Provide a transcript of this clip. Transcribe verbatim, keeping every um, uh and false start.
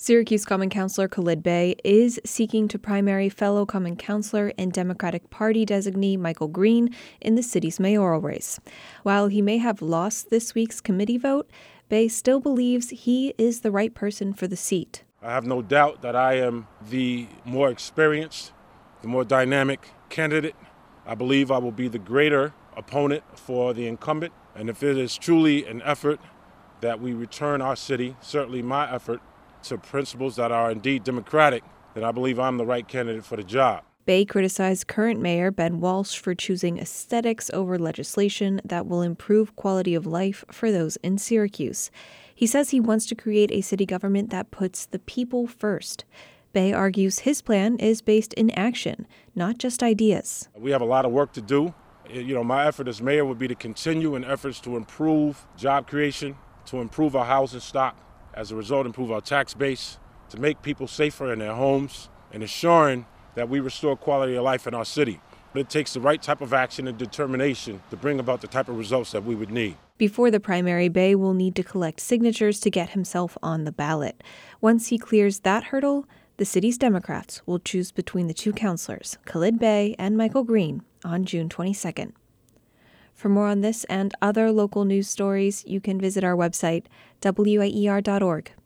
Syracuse Common Councilor Khalid Bey is seeking to primary fellow Common Councilor and Democratic Party designee Michael Green in the city's mayoral race. While he may have lost this week's committee vote, Bey still believes he is the right person for the seat. I have no doubt that I am the more experienced, the more dynamic candidate. I believe I will be the greater opponent for the incumbent. And if it is truly an effort that we return our city, certainly my effort, to principles that are indeed democratic, then I believe I'm the right candidate for the job. Bey criticized current mayor Ben Walsh for choosing aesthetics over legislation that will improve quality of life for those in Syracuse. He says he wants to create a city government that puts the people first. Bey argues his plan is based in action, not just ideas. We have a lot of work to do. You know, my effort as mayor would be to continue in efforts to improve job creation, to improve our housing stock, as a result improve our tax base, to make people safer in their homes, and ensuring that we restore quality of life in our city. It takes the right type of action and determination to bring about the type of results that we would need. Before the primary, Bey will need to collect signatures to get himself on the ballot. Once he clears that hurdle, the city's Democrats will choose between the two councilors, Khalid Bey and Michael Green, on June twenty-second. For more on this and other local news stories, you can visit our website, W A E R dot org.